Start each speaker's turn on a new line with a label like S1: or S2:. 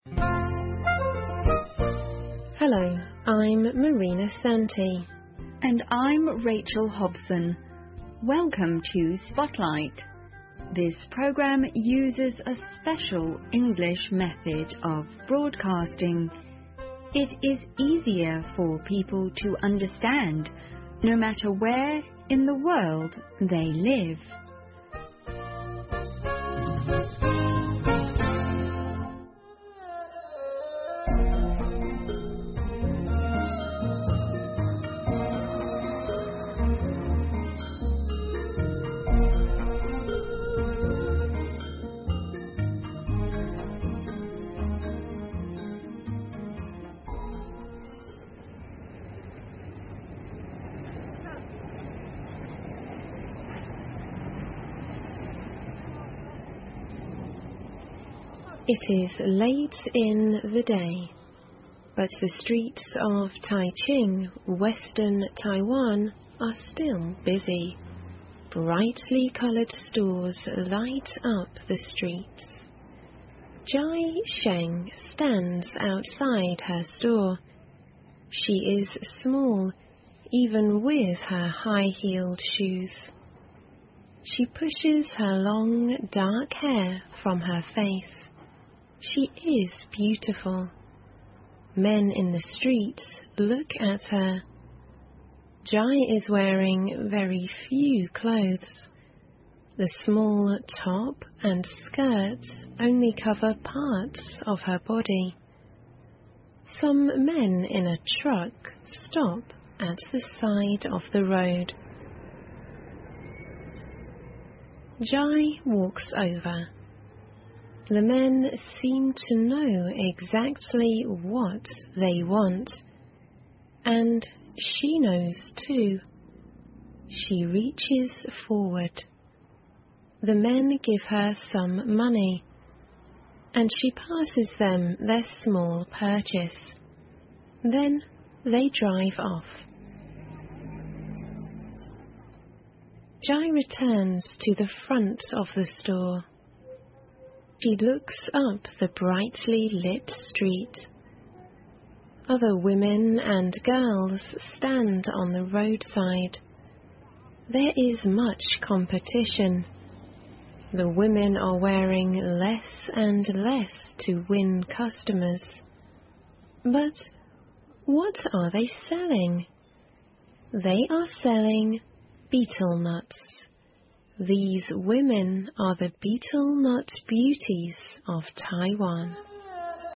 S1: Hello, I'm Marina Santi.
S2: And I'm Rachel Hobson. Welcome to Spotlight. This program uses a special English method of broadcasting. It is easier for people to understand, no matter where in the world they live.
S1: It is late in the day, but the streets of Taichung, western Taiwan, are still busy. Brightly coloured stores light up the streets. Jai Sheng stands outside her store. She is small, even with her high-heeled shoes. She pushes her long, dark hair from her face. She is beautiful. Men in the streets look at her. Jai is wearing very few clothes. The small top and skirts only cover parts of her body. Some men in a truck stop at the side of the road. Jai walks over. The men seem to know exactly what they want, and she knows too. She reaches forward. The men give her some money, and she passes them their small purchase. Then they drive off. Jai returns to the front of the store. She looks up the brightly lit street. Other women and girls stand on the roadside. There is much competition. The women are wearing less and less to win customers. But what are they selling? They are selling betel nuts. These women are the betel nut beauties of Taiwan.